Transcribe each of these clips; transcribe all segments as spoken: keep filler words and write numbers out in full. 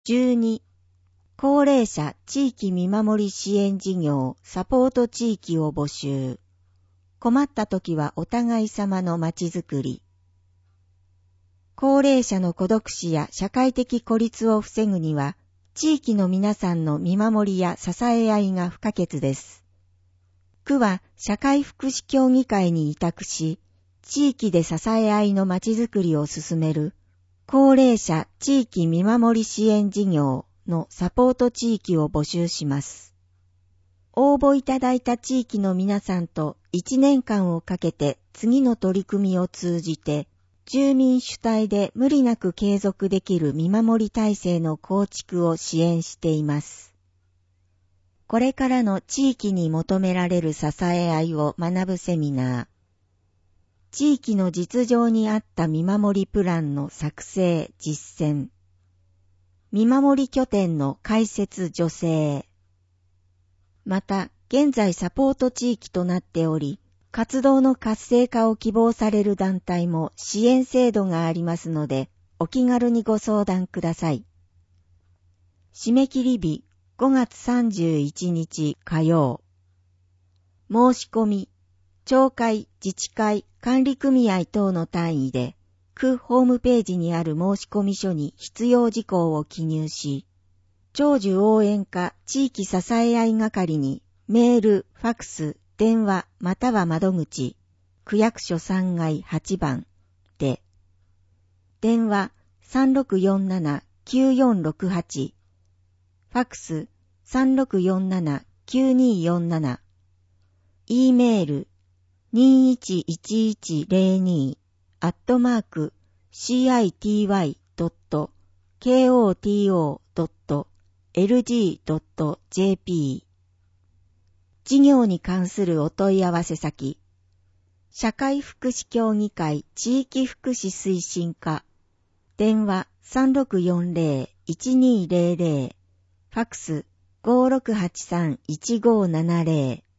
じゅうに、高齢者地域見守り支援事業サポート地域を募集。困った時はお互い様のまちづくり。高齢者の孤独死や社会的孤立を防ぐには、地域の皆さんの見守りや支え合いが不可欠です。区は社会福祉協議会に委託し、地域で支え合いのまちづくりを進める高齢者地域見守り支援事業のサポート地域を募集します。応募いただいた地域の皆さんといちねんかんをかけて次の取り組みを通じて、住民主体で無理なく継続できる見守り体制の構築を支援しています。これからの地域に求められる支え合いを学ぶセミナー。地域の実情に合った見守りプランの作成・実践。見守り拠点の開設助成。また、現在サポート地域となっており、活動の活性化を希望される団体も支援制度がありますので、お気軽にご相談ください。締め切り日ごがつさんじゅういちにち火曜。申し込み、町会、自治会、管理組合等の単位で、区ホームページにある申込書に必要事項を記入し、長寿応援課地域支え合い係にメール、ファクス、電話または窓口、区役所さんがいはちばんで、電話 さんろくよんななきゅうよんろくはち、ファクス さんろくよんななきゅうによんなな、E メール にいちいちいちゼロに アットマーク シーアイティーワイドットケーオーティーオードットエルジードットジェーピー。事業に関するお問い合わせ先、社会福祉協議会地域福祉推進課、電話 さんろくよんゼロ いちにゼロゼロ、ファクス ごろくはちさん いちごななゼロ。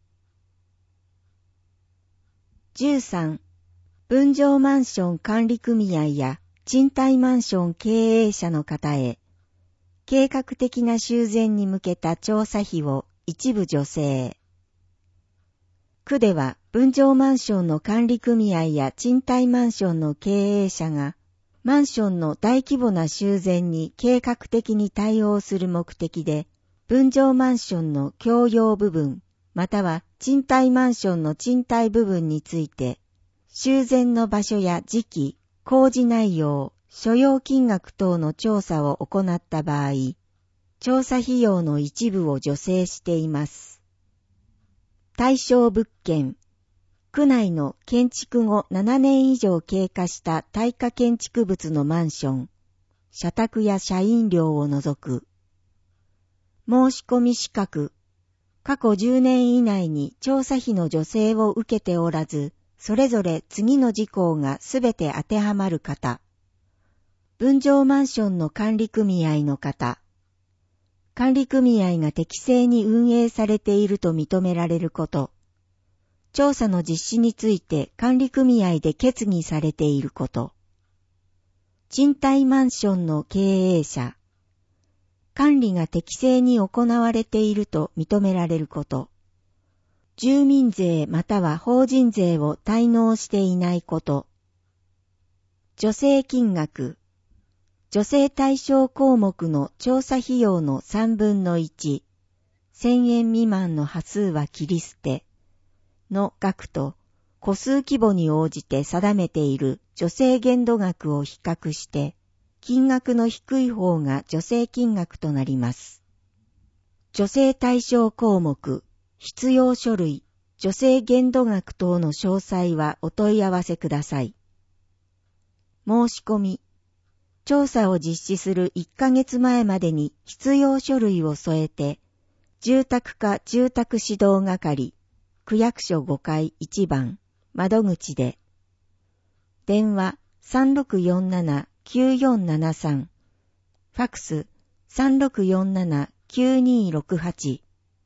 じゅうさん、分譲マンション管理組合や賃貸マンション経営者の方へ、計画的な修繕に向けた調査費を一部助成。区では分譲マンションの管理組合や賃貸マンションの経営者が、マンションの大規模な修繕に計画的に対応する目的で、分譲マンションの共用部分、または賃貸マンションの賃貸部分について、修繕の場所や時期、工事内容、所要金額等の調査を行った場合、調査費用の一部を助成しています。対象物件、区内の建築後ななねん以上経過した耐火建築物のマンション、社宅や社員寮を除く。申し込み資格、過去じゅうねん以内に調査費の助成を受けておらず、それぞれ次の事項がすべて当てはまる方。分譲マンションの管理組合の方。管理組合が適正に運営されていると認められること。調査の実施について管理組合で決議されていること。賃貸マンションの経営者。管理が適正に行われていると認められること。住民税または法人税を滞納していないこと。助成金額。助成対象項目の調査費用のさんぶんのいち、せんえん未満の端数は切り捨ての額と戸数規模に応じて定めている助成限度額を比較して、金額の低い方が助成金額となります。助成対象項目、必要書類、助成限度額等の詳細はお問い合わせください。申し込み。調査を実施するいっかげつまえまでに必要書類を添えて、住宅課住宅指導係、区役所ごかいいちばん、窓口で。電話 さんろくよんななきゅうよんななさん、ファクス さんろくよんななきゅうにろくはち。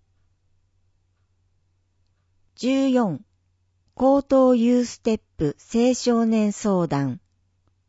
じゅうよん、高等ユーステップ青少年相談。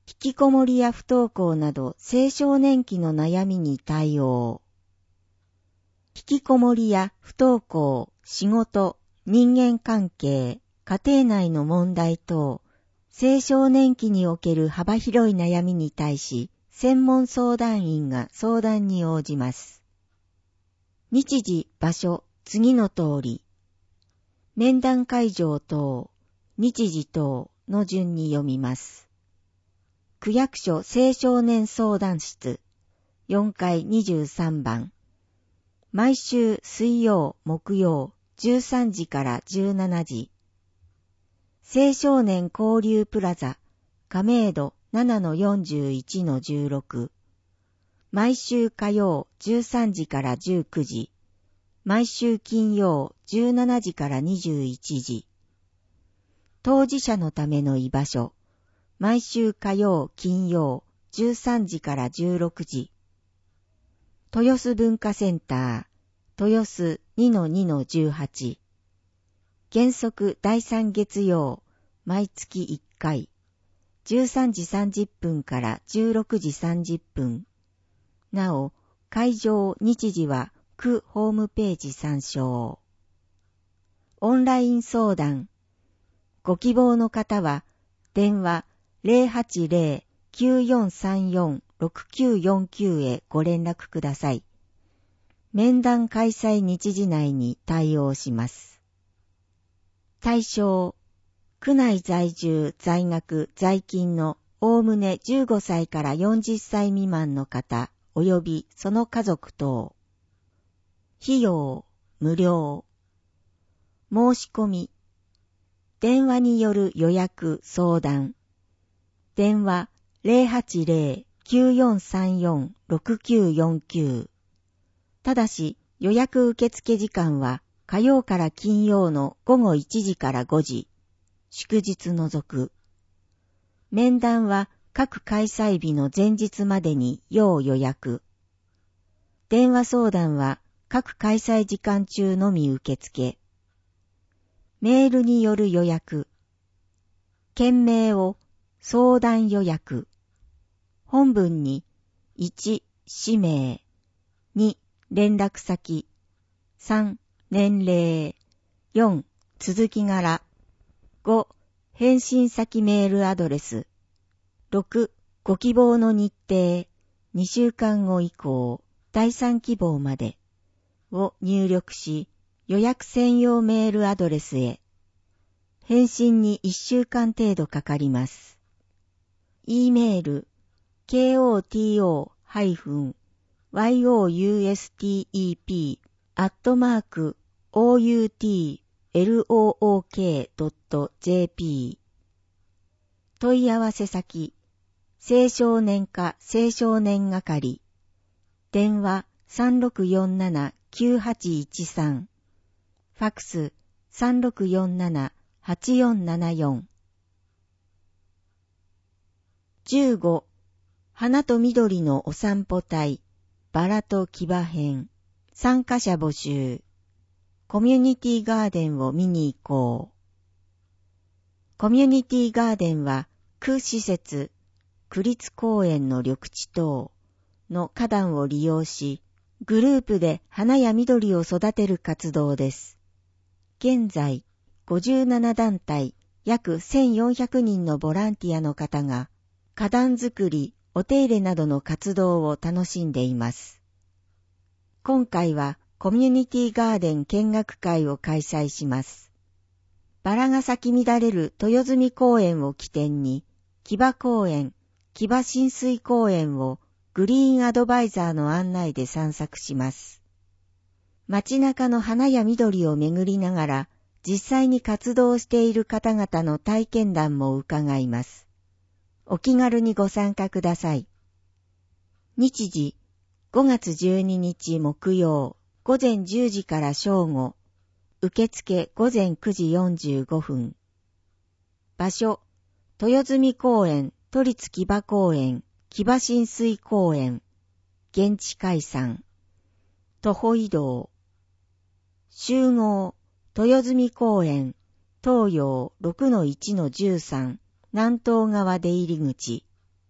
引きこもりや不登校など青少年期の悩みに対応。引きこもりや不登校、仕事、人間関係、家庭内の問題等、青少年期における幅広い悩みに対し、専門相談員が相談に応じます。日時、場所、次の通り。面談会場等、日時等の順に読みます。区役所青少年相談室、よんかいにじゅうさんばん。毎週水曜、木曜、じゅうさんじからじゅうしちじ。青少年交流プラザ、亀戸 ななのよんじゅういちのじゅうろく。毎週火曜じゅうさんじからじゅうくじ。毎週金曜じゅうしちじからにじゅういちじ。当事者のための居場所。毎週火曜、金曜じゅうさんじからじゅうろくじ。豊洲文化センター、豊洲 にのにのじゅうはち。原則だいさん月曜、毎月いっかい、じゅうさんじさんじゅっぷんからじゅうろくじさんじゅっぷん。なお、会場日時は区ホームページ参照。オンライン相談。ご希望の方は、電話 ゼロはちゼロ きゅうよんさんよん ろくきゅうよんきゅう へご連絡ください。面談開催日時内に対応します。対象、区内在住、在学、在勤のおおむねじゅうごさいからよんじゅっさい未満の方、及びその家族等。費用、無料。申し込み。電話による予約、相談。電話 ゼロはちゼロ きゅうよんさんよん ろくきゅうよんきゅう。ただし予約受付時間は火曜から金曜のごごいちじからごじ。祝日除く。面談は各開催日の前日までに要予約。電話相談は各開催時間中のみ受付。メールによる予約。件名を相談予約。本文にいち氏名、に連絡先、さん年齢、よん続き柄、ご返信先メールアドレス、ろくご希望の日程、にしゅうかんご以降、だいさん希望までを入力し、予約専用メールアドレスへ。返信にいっしゅうかん程度かかります。E メール ケーオーティーオー ワイオーユーエスティーイーピー アットマーク オーユーティーエルオーオーケー ドット ジェーピー 問い合わせ先青少年課青少年係電話 さんろくよんなな きゅうはちいちさん ファクス さんろくよんなな はちよんななよん。じゅうご花と緑のお散歩隊バラと騎馬編参加者募集コミュニティガーデンを見に行こう。コミュニティガーデンは区施設区立公園の緑地等の花壇を利用しグループで花や緑を育てる活動です。現在ごじゅうなな団体約せんよんひゃくにんのボランティアの方が花壇作り、お手入れなどの活動を楽しんでいます。今回はコミュニティガーデン見学会を開催します。バラが咲き乱れる豊住公園を起点に、騎馬公園、騎馬親水公園をグリーンアドバイザーの案内で散策します。街中の花や緑を巡りながら、実際に活動している方々の体験談も伺います。お気軽にご参加ください。日時、ごがつじゅうににち木曜、ごぜんじゅうじから正午、受付ごぜんくじよんじゅうごふん。場所、豊住公園、都立騎馬公園、騎馬親水公園、現地解散。徒歩移動。集合、豊住公園、東洋 ろくのいちのじゅうさん、南東側出入り口。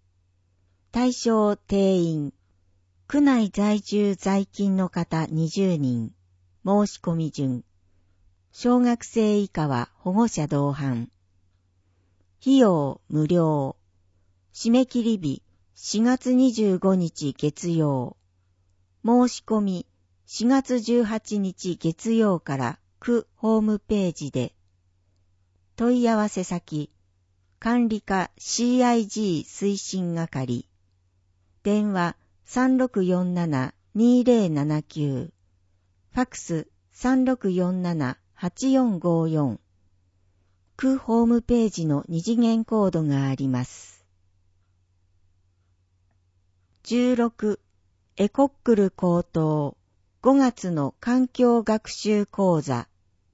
対象定員。区内在住在勤の方にじゅうにん。申し込み順。小学生以下は保護者同伴。費用無料。締め切り日しがつにじゅうごにち月曜。申し込みしがつじゅうはちにち月曜から区ホームページで。問い合わせ先、管理課 シーアイジー 推進係。電話 さんろくよんななにぜろななきゅう。ファクス さんろくよんななはちよんごよん。区ホームページの二次元コードがあります。じゅうろく、エコックル高等ごがつの環境学習講座。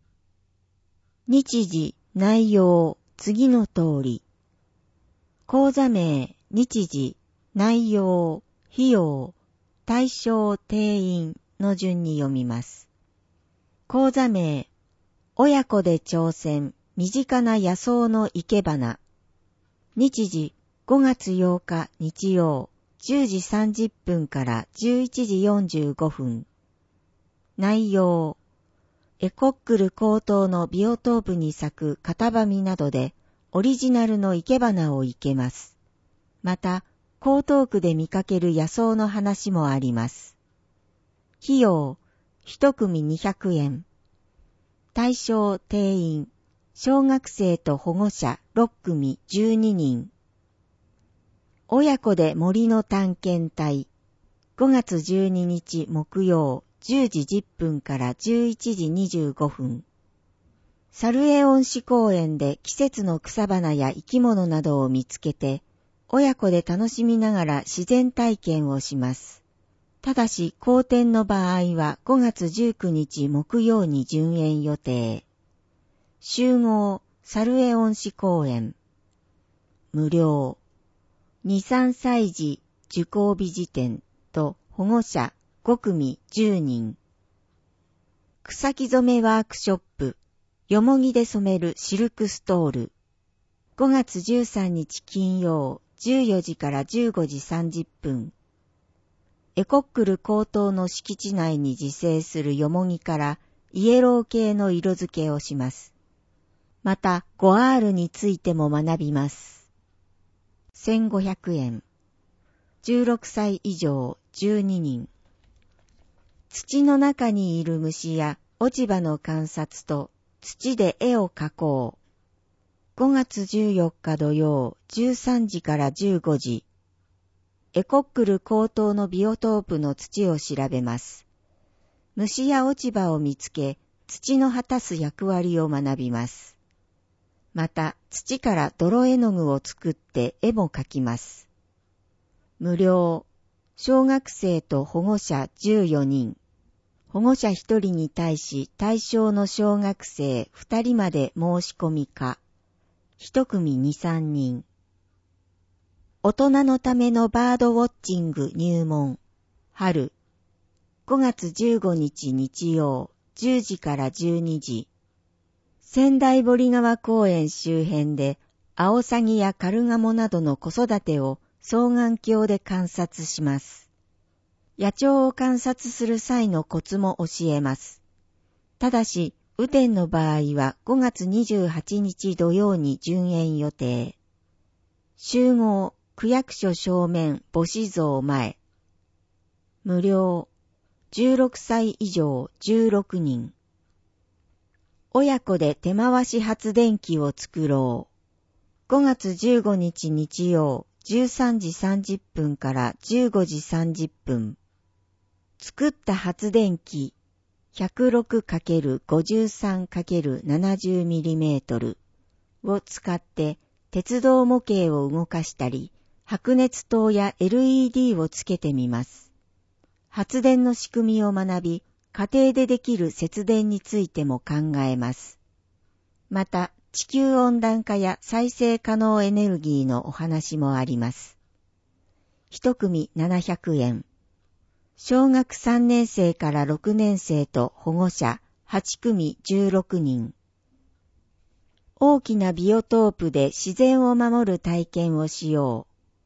日時、内容、次の通り。講座名、日時、内容、費用、対象、定員の順に読みます。講座名、親子で挑戦、身近な野草の生け花。日時、ごがつようか日曜、じゅうじさんじゅっぷんからじゅういちじよんじゅうごふん。内容、エコックル高等のビオトープに咲く片葉実などでオリジナルの生け花を生けます。また、江東区で見かける野草の話もあります。費用、一組にひゃくえん。対象定員、小学生と保護者ろっくみじゅうににん。親子で森の探検隊。ごがつじゅうににち木曜じゅうじじゅっぷんからじゅういちじにじゅうごふん。猿江温市公園で季節の草花や生き物などを見つけて、親子で楽しみながら自然体験をします。ただし、後天の場合はごがつじゅうくにち木曜に順延予定。集合、猿江温市公園。無料。に、さんさい児受講日時点と保護者ごくみじゅうにん。草木染めワークショップ。よもぎで染めるシルクストール。ごがつじゅうさんにち金曜じゅうよじからじゅうごじさんじゅっぷん。エコックル高等の敷地内に自生するよもぎからイエロー系の色付けをします。また ごアール についても学びます。せんごひゃくえん。じゅうろくさい以上じゅうににん。土の中にいる虫や落ち葉の観察と土で絵を描こう。ごがつじゅうよっか土曜じゅうさんじからじゅうごじ。エコックル高等のビオトープの土を調べます。虫や落ち葉を見つけ、土の果たす役割を学びます。また、土から泥絵の具を作って絵も描きます。無料。小学生と保護者じゅうよにん。保護者ひとりに対し対象の小学生ふたりまで申し込み可。一組に、さんにん。大人のためのバードウォッチング入門。春。ごがつじゅうごにち日曜、じゅうじからじゅうにじ。仙台堀川公園周辺で、アオサギやカルガモなどの子育てを双眼鏡で観察します。野鳥を観察する際のコツも教えます。ただし、雨天の場合はごがつにじゅうはちにち土曜に順延予定。集合、区役所正面母子像前。無料。じゅうろくさい以上じゅうろくにん。親子で手回し発電機を作ろう。ごがつじゅうごにち日曜じゅうさんじさんじゅっぷんからじゅうごじさんじゅっぷん。作った発電機 ひゃくろくかけるごじゅうさんかけるななじゅうミリメートル を使って鉄道模型を動かしたり、白熱灯や エルイーディー をつけてみます。発電の仕組みを学び、家庭でできる節電についても考えます。また、地球温暖化や再生可能エネルギーのお話もあります。一組ななひゃくえん。小学さんねんせいからろくねんせいと保護者はちくみじゅうろくにん。大きなビオトープで自然を守る体験をしよう。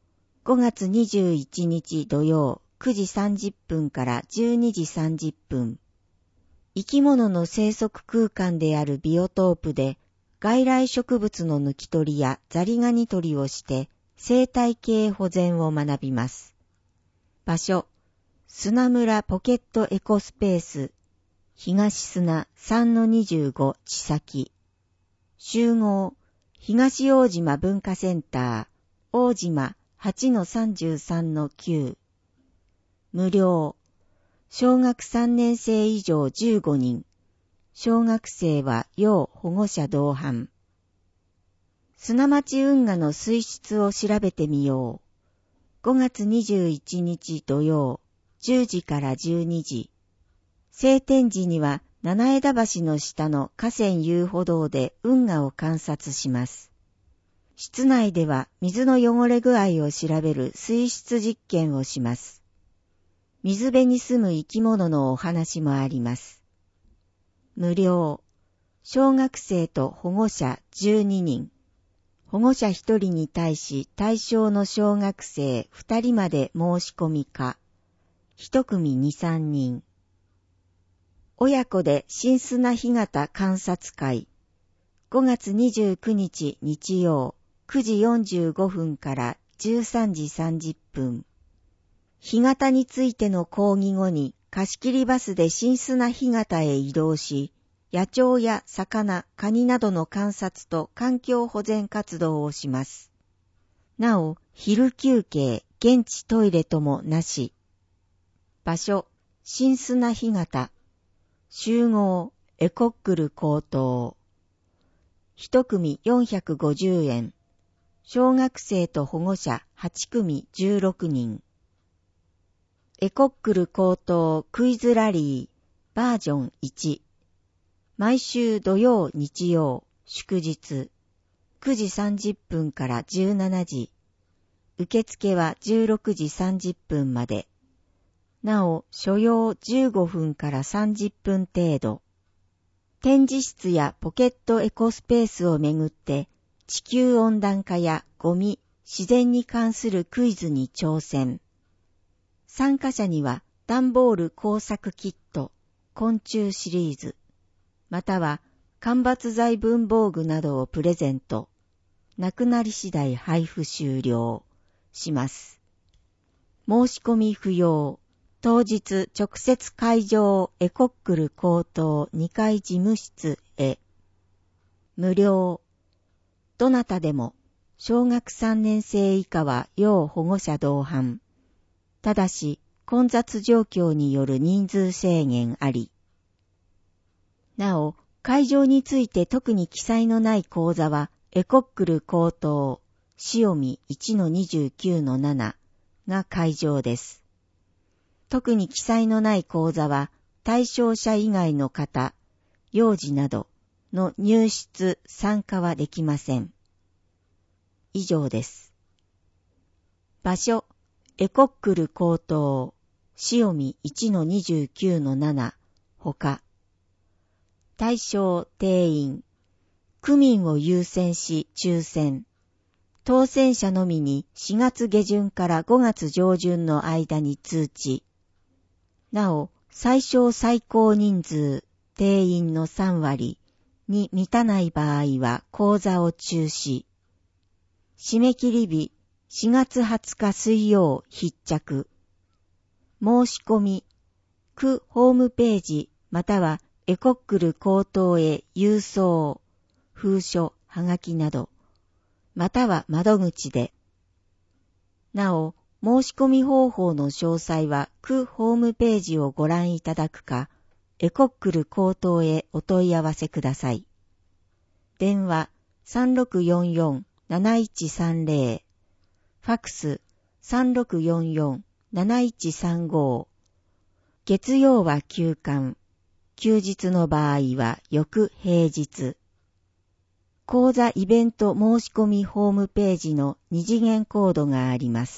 ごがつにじゅういちにち土曜くじさんじゅっぷんからじゅうにじさんじゅっぷん。生き物の生息空間であるビオトープで外来植物の抜き取りやザリガニ取りをして生態系保全を学びます。場所、砂村ポケットエコスペース、東砂 さんのにじゅうご 千崎。集合、東大島文化センター、大島 はちのさんじゅうさんのきゅう。無料。小学さんねん生以上じゅうごにん。小学生は要保護者同伴。砂町運河の水質を調べてみよう。ごがつにじゅういちにち土曜、じゅうじからじゅうにじ。晴天時には七枝橋の下の河川遊歩道で運河を観察します。室内では水の汚れ具合を調べる水質実験をします。水辺に住む生き物のお話もあります。無料。小学生と保護者じゅうににん。保護者ひとりに対し対象の小学生ふたりまで申し込みか。一組に、さんにん。親子で新砂干潟観察会。ごがつにじゅうくにち日曜くじよんじゅうごふんからじゅうさんじさんじゅっぷん。干潟についての講義後に貸し切りバスで新砂干潟へ移動し、野鳥や魚、カニなどの観察と環境保全活動をします。なお、昼休憩、現地トイレともなし。場所、新砂干潟。集合、エコックル高等。一組よんひゃくごじゅうえん。小学生と保護者はちくみじゅうろくにん。エコックル高等クイズラリーバージョンいち。毎週土曜日曜祝日くじさんじゅっぷんからじゅうしちじ。受付はじゅうろくじさんじゅっぷんまで。なお、所要じゅうごふんからさんじゅっぷん程度。展示室やポケットエコスペースをめぐって地球温暖化やゴミ、自然に関するクイズに挑戦。参加者には段ボール工作キット、昆虫シリーズ、または間伐材文房具などをプレゼント。なくなり次第配布終了します。申し込み不要。当日直接会場エコックル高等にかい事務室へ。無料。どなたでも小学さんねん生以下は要保護者同伴。ただし混雑状況による人数制限あり。なお、会場について特に記載のない講座はエコックル高等塩見 いちのにじゅうきゅうのなな が会場です。特に記載のない講座は対象者以外の方、幼児などの入室参加はできません。以上です。場所、エコックル高等塩見 いちのにじゅうきゅうのなな ほか。対象定員、区民を優先し抽選。当選者のみにしがつげじゅんからごがつじょうじゅんの間に通知。なお、最小最高人数、定員のさんわりに満たない場合は講座を中止。締め切り日、しがつはつか水曜必着。申し込み、区ホームページまたはエコックル高等へ郵送、封書、はがきなど、または窓口で。なお、申し込み方法の詳細は区ホームページをご覧いただくか、エコックル高等へお問い合わせください。電話 さんろくよんよんなないちさんぜろ、ファックス さんろくよんよんなないちさんご、月曜は休館、休日の場合は翌平日。講座イベント申し込みホームページの二次元コードがあります。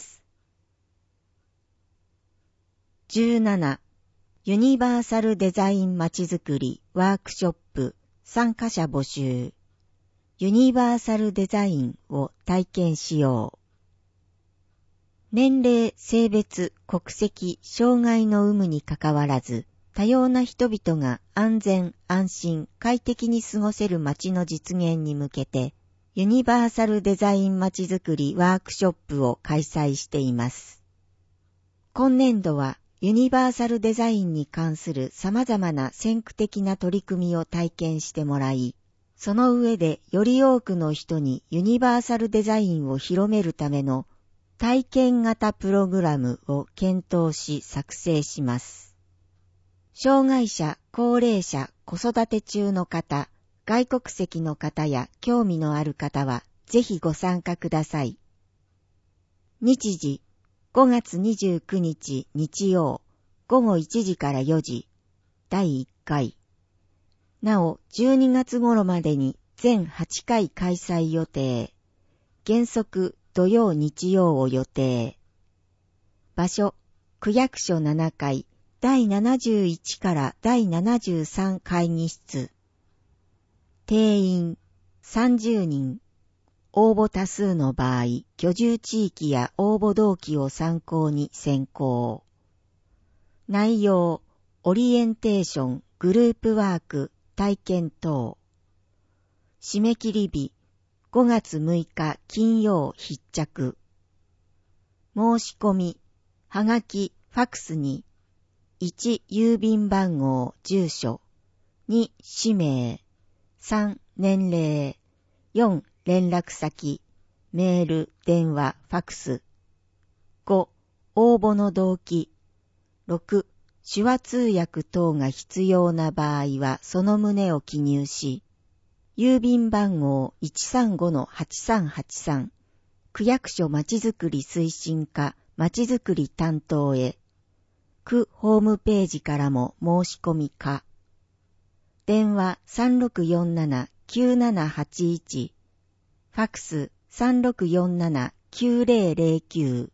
じゅうなな、ユニバーサルデザインまちづくりワークショップ参加者募集。ユニバーサルデザインを体験しよう。 年齢、性別、国籍、障害の有無にかかわらず、多様な人々が安全、安心、快適に過ごせる街の実現に向けて、ユニバーサルデザインまちづくりワークショップを開催しています。今年度はユニバーサルデザインに関する様々な先駆的な取り組みを体験してもらい、その上でより多くの人にユニバーサルデザインを広めるための体験型プログラムを検討し作成します。障害者、高齢者、子育て中の方、外国籍の方や興味のある方はぜひご参加ください。日時、ごがつにじゅうくにち日曜、ごごいちじからよじ、だいいっかい。なお、じゅうにがつ頃までに全はちかい開催予定。原則、土曜日曜を予定。場所、区役所ななかい、だいななじゅういちからだいななじゅうさん会議室。定員、さんじゅうにん。応募多数の場合、居住地域や応募動機を参考に選考。内容、オリエンテーション、グループワーク、体験等。締め切り日、ごがつむいか金曜必着。申し込み、はがき、ファクスに、いち郵便番号、住所、に氏名、さん年齢、よん連絡先、メール、電話、ファクス。ご応募の動機。ろく手話通訳等が必要な場合はその旨を記入し、郵便番号 いちさんごのはちさんはちさん 区役所まちづくり推進課まちづくり担当へ、区ホームページからも申し込み可。電話 さんろくよんななきゅうななはちいち、ファクス さんろくよんななきゅうぜろぜろきゅう。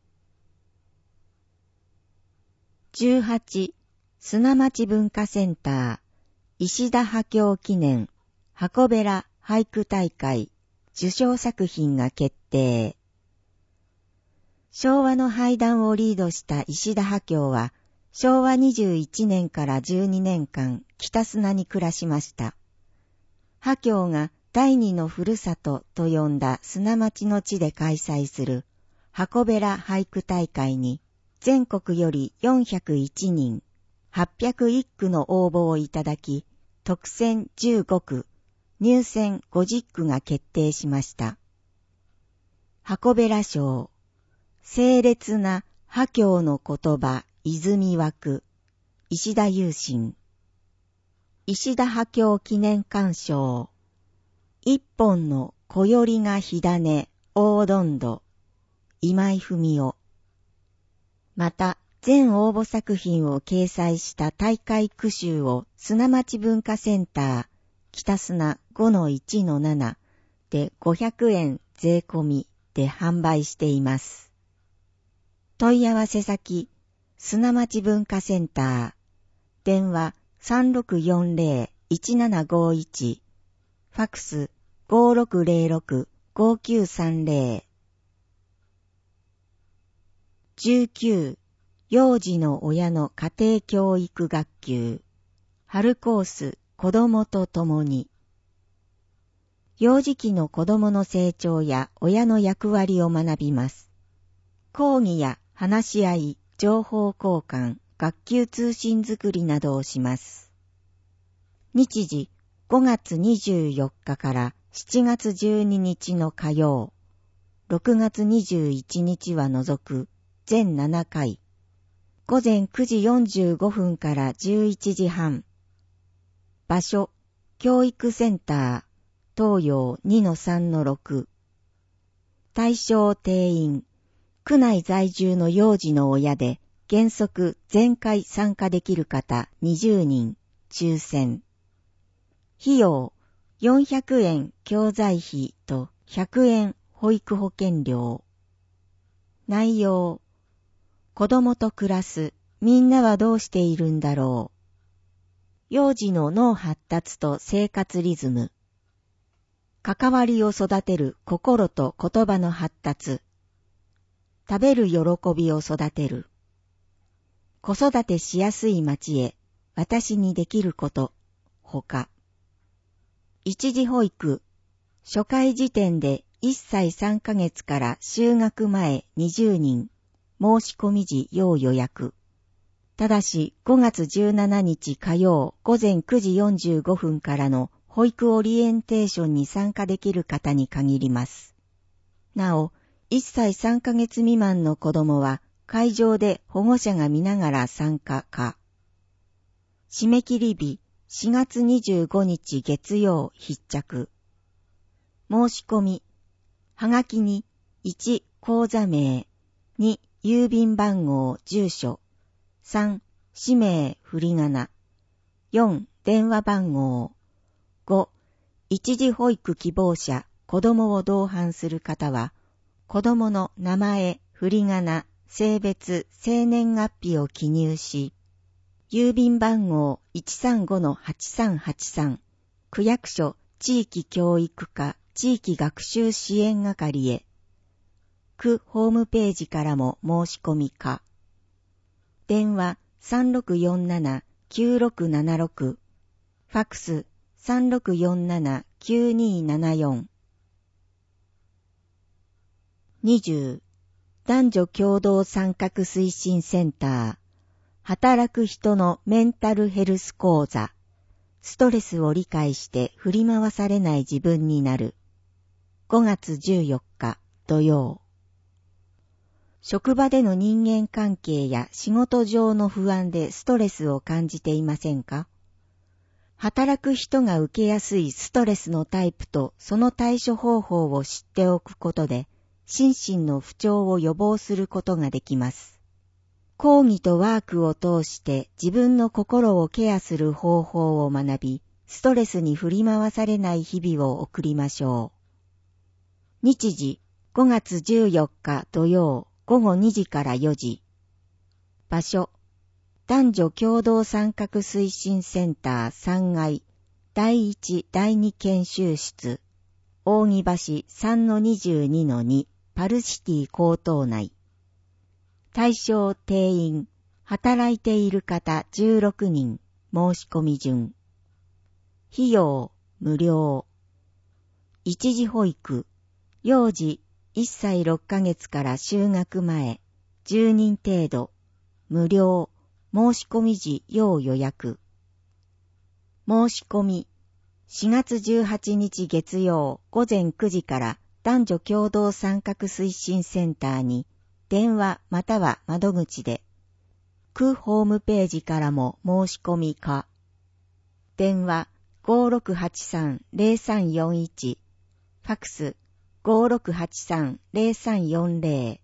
じゅうはち砂町文化センター石田波郷記念箱べら俳句大会受賞作品が決定。昭和の俳壇をリードした石田波郷はしょうわにじゅういちねんからじゅうにねんかん北砂に暮らしました。波郷が第二のふるさとと呼んだ砂町の地で開催する箱べら俳句大会に全国よりよんひゃくいちにん、はっぴゃくいっくの応募をいただき、特選じゅうごく、入選ごじゅっくが決定しました。箱べら賞、清烈な波郷の言葉、泉湧く、石田雄心。石田波郷記念館賞、一本の小よりが火種、大どんど、今井文夫。また、全応募作品を掲載した大会句集を砂町文化センター北砂 ごのいちのなな でごひゃくえん税込みで販売しています。問い合わせ先、砂町文化センター、電話 さんろくよんぜろいちななごいち、ファクス ごろくぜろろくごきゅうさんぜろ。じゅうきゅう幼児の親の家庭教育学級春コース子供と共に、幼児期の子供の成長や親の役割を学びます。講義や話し合い、情報交換、学級通信づくりなどをします。日時ごがつにじゅうよっかからしちがつじゅうににちの火曜、ろくがつにじゅういちにちは除く全ななかい、ごぜんくじよんじゅうごふんからじゅういちじはん。場所、教育センター、東洋 にのさんのろく。対象定員、区内在住の幼児の親で、原則全会参加できる方にじゅうにん、抽選。費用、よんひゃくえん教材費とひゃくえん保育保険料。内容、子供と暮らす、みんなはどうしているんだろう。幼児の脳発達と生活リズム。関わりを育てる心と言葉の発達。 食べる喜びを育てる。子育てしやすい町へ私にできること、ほか。一時保育、初回時点でいっさいさんかげつから就学前にじゅうにん、申し込み時要予約。ただしごがつじゅうしちにち火曜午前くじよんじゅうごふんからの保育オリエンテーションに参加できる方に限ります。なお、いっさいさんかげつ未満の子供は会場で保護者が見ながら参加か。締め切り日しがつにじゅうごにち月曜必着。申し込み。はがきにいち口座名、に郵便番号住所、さん氏名振り仮名、よん電話番号、ご一時保育希望者子供を同伴する方は子供の名前、振り仮名、性別、生年月日を記入し、郵便番号 いちさんごのはちさんはちさん 区役所地域教育課地域学習支援係へ、区ホームページからも申し込みか。電話 さんろくよんななきゅうろくななろく、ファックス さんろくよんななきゅうにーななよん。にじゅう男女共同参画推進センター、働く人のメンタルヘルス講座、ストレスを理解して振り回されない自分になる。ごがつじゅうよっか土曜。職場での人間関係や仕事上の不安でストレスを感じていませんか？働く人が受けやすいストレスのタイプとその対処方法を知っておくことで、心身の不調を予防することができます。講義とワークを通して自分の心をケアする方法を学び、ストレスに振り回されない日々を送りましょう。日時、ごがつじゅうよっか土曜ごごにじからよじ。場所、男女共同参画推進センターさんがいだいいちだいに研修室、扇橋 さんのにじゅうにのに パルシティ高等内。対象定員、働いている方じゅうろくにん、申し込み順。費用、無料。一時保育、幼児いっさいろっかげつから就学前、じゅうにん程度、無料、申し込み時要予約。申し込み、しがつじゅうはちにち月曜ごぜんくじから男女共同参画推進センターに電話または窓口で、区ホームページからも申し込みか。電話 ごろくはちさんぜろさんよんいち、ファックス ごろくはちさんぜろさんよんぜろ。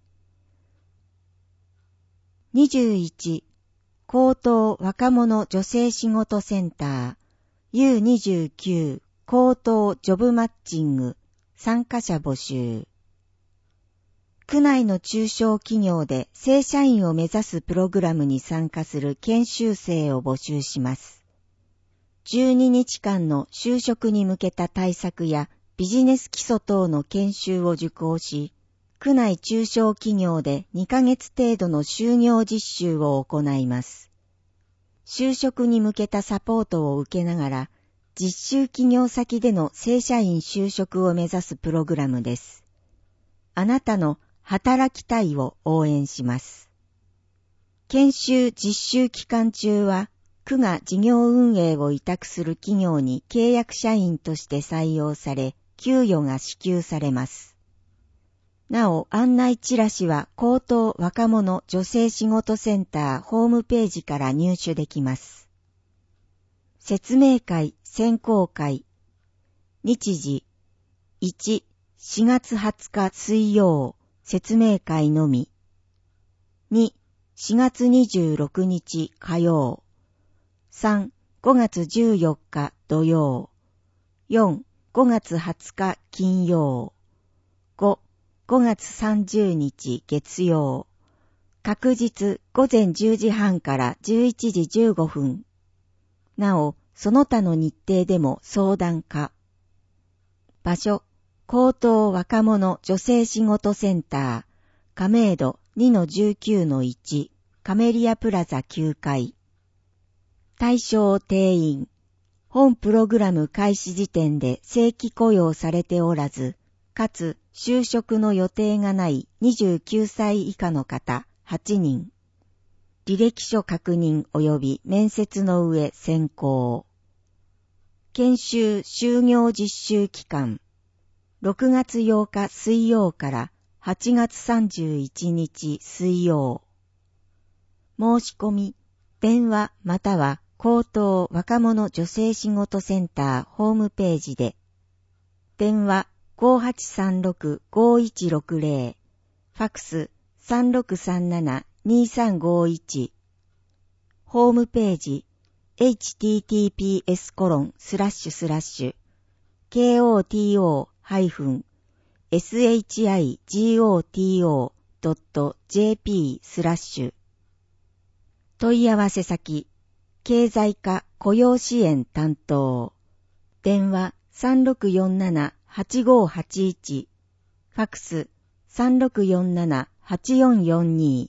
にじゅういち高等若者女性仕事センター ユーにじゅうきゅう 高等ジョブマッチング参加者募集。区内の中小企業で正社員を目指すプログラムに参加する研修生を募集します。じゅうににちかんの就職に向けた対策やビジネス基礎等の研修を受講し、区内中小企業でにかげつ程度の就業実習を行います。就職に向けたサポートを受けながら、実習企業先での正社員就職を目指すプログラムです。あなたの働きたいを応援します。研修実習期間中は、区が事業運営を委託する企業に契約社員として採用され、給与が支給されます。なお、案内チラシは高等若者女性仕事センターホームページから入手できます。説明会、選考会。日時、いち、しがつはつか水曜、説明会のみ。に、しがつにじゅうろくにち火曜。さん、ごがつじゅうよっか土曜。よん、ごがつはつか金曜。ご、ごがつさんじゅうにち月曜。確日ごぜんじゅうじはんからじゅういちじじゅうごふん。なお、その他の日程でも相談可。場所、高等若者女性仕事センター、 亀戸 にのじゅうきゅうのいち カメリアプラザきゅうかい。対象定員。本プログラム開始時点で正規雇用されておらず、かつ就職の予定がないにじゅうきゅうさい以下の方はちにん。履歴書確認及び面接の上選考。研修就業実習期間。ろくがつようか水曜からはちがつさんじゅういちにち水曜。申し込み、電話または高等若者女性仕事センターホームページで。電話 ごはちさんろくごいちろくぜろ、ファクス さんろくさんななにさんごいち。ホームページ エイチティーティーピーエスコロンスラッシュスラッシュ ケーオーティーオーハイフンエスエイチアイジーオーティーオードットジェーピースラッシュ。問い合わせ先経済課雇用支援担当。電話 さんろくよんななはちごはちいち。ファクス さんろくよんななはちよんよんに。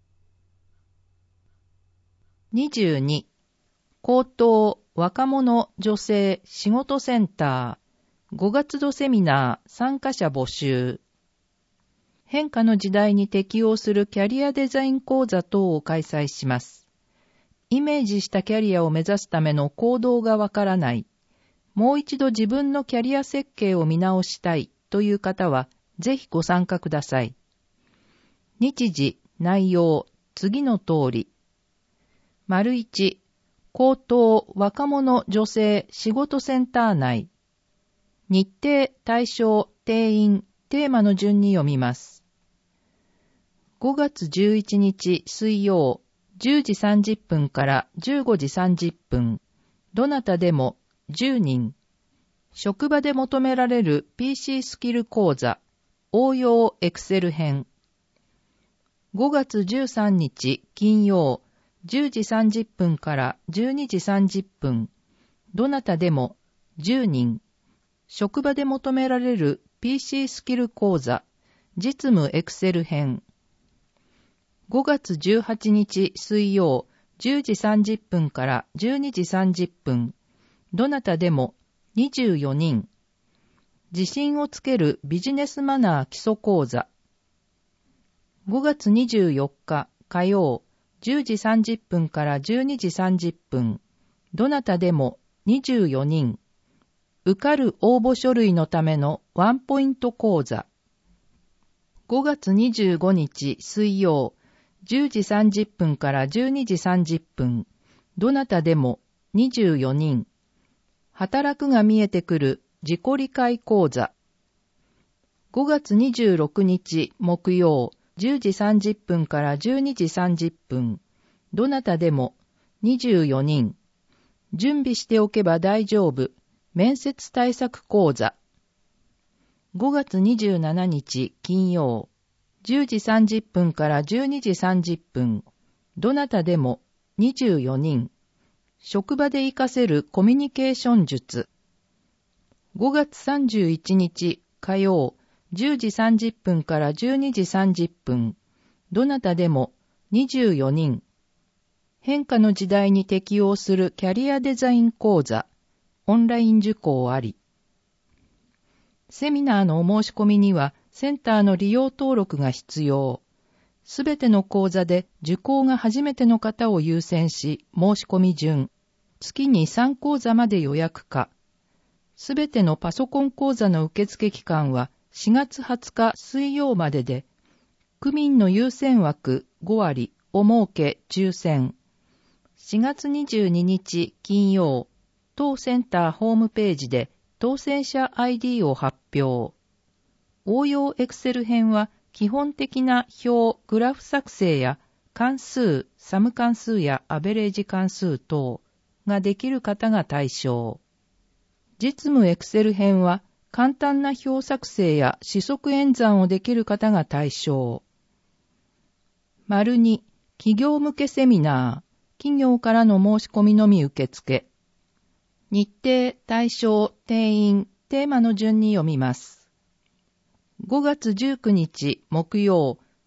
にじゅうに、高等若者女性仕事センターごがつどセミナー参加者募集。変化の時代に適応するキャリアデザイン講座等を開催します。イメージしたキャリアを目指すための行動がわからない、もう一度自分のキャリア設計を見直したいという方は、ぜひご参加ください。日時、内容、次の通り。丸一、高等若者女性仕事センター内。日程、対象、定員、テーマの順に読みます。ごがつじゅういちにち水曜、じゅうじさんじゅっぷんからじゅうごじさんじゅっぷん。どなたでもじゅうにん。職場で求められる ピーシー スキル講座、応用エクセル編。ごがつじゅうさんにち金曜、じゅうじさんじゅっぷんからじゅうにじさんじゅっぷん。どなたでもじゅうにん。職場で求められる ピーシー スキル講座、実務エクセル編。ごがつじゅうはちにち水曜、じゅうじさんじゅっぷんからじゅうにじさんじゅっぷん。どなたでもにじゅうよにん。自信をつけるビジネスマナー基礎講座。ごがつにじゅうよっか火曜、じゅうじさんじゅっぷんからじゅうにじさんじゅっぷん。どなたでもにじゅうよにん。受かる応募書類のためのワンポイント講座。ごがつにじゅうごにち水曜、じゅうじさんじゅっぷんからじゅうにじさんじゅっぷん。どなたでもにじゅうよにん。働くが見えてくる自己理解講座。ごがつにじゅうろくにち木曜、じゅうじさんじゅっぷんからじゅうにじさんじゅっぷん。どなたでもにじゅうよにん。準備しておけば大丈夫。面接対策講座。ごがつにじゅうしちにち金曜、じゅうじさんじゅっぷんからじゅうにじさんじゅっぷん。どなたでもにじゅうよにん。職場で活かせるコミュニケーション術。ごがつさんじゅういちにち火曜、じゅうじさんじゅっぷんからじゅうにじさんじゅっぷん。どなたでもにじゅうよにん。変化の時代に適応するキャリアデザイン講座。オンライン受講あり。セミナーのお申し込みにはセンターの利用登録が必要。すべての講座で受講が初めての方を優先し、申し込み順。月にさん講座まで予約可。すべてのパソコン講座の受付期間はしがつはつか水曜までで、区民の優先枠ごわりを設け抽選。しがつにじゅうににち金曜、当センターホームページで当選者 アイディー を発表。応用エクセル編は基本的な表、グラフ作成や関数、サム関数やアベレージ関数等ができる方が対象。実務エクセル編は簡単な表作成や四則演算をできる方が対象。丸に、企業向けセミナー、企業からの申し込みのみ受付。日程、対象、定員、テーマの順に読みます。ごがつじゅうくにち木曜、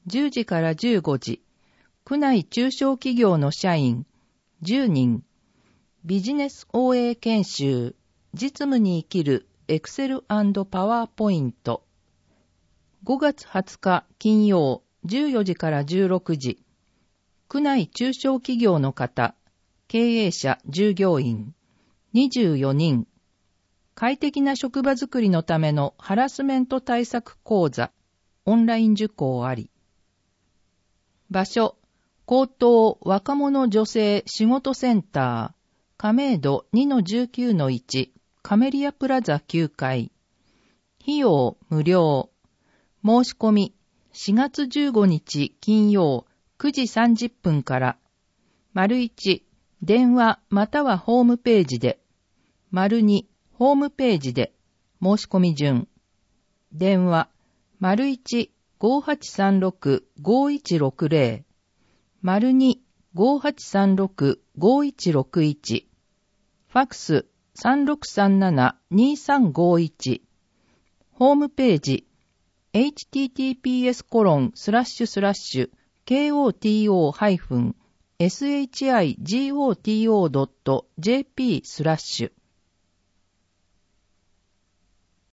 じゅうじからじゅうごじ、区内中小企業の社員じゅうにん、ビジネス オーエー 研修、実務に生きるエクセル&パワーポイント。ごがつはつか金曜じゅうよじからじゅうろくじ、区内中小企業の方、経営者、従業員にじゅうよにん、快適な職場づくりのためのハラスメント対策講座、オンライン受講あり。場所、高等若者女性仕事センター、亀戸 にのじゅうきゅうのいち、カメリアプラザきゅうかい。費用無料。申し込みしがつじゅうごにち金曜くじさんじゅっぷんから。丸いち、電話またはホームページで。丸に、ホームページで。申し込み順。電話、丸いち、ごはちさんろく ごいちろくぜろ。丸に、ごはちさんろく ごいちろくいち。ファックス、さんろくさんなな にさんごいち。ホームページ、エイチティーティーピーエスコロンスラッシュスラッシュケーオーティーオーハイフンエスエイチアイジーオーティーオードットジェーピースラッシュ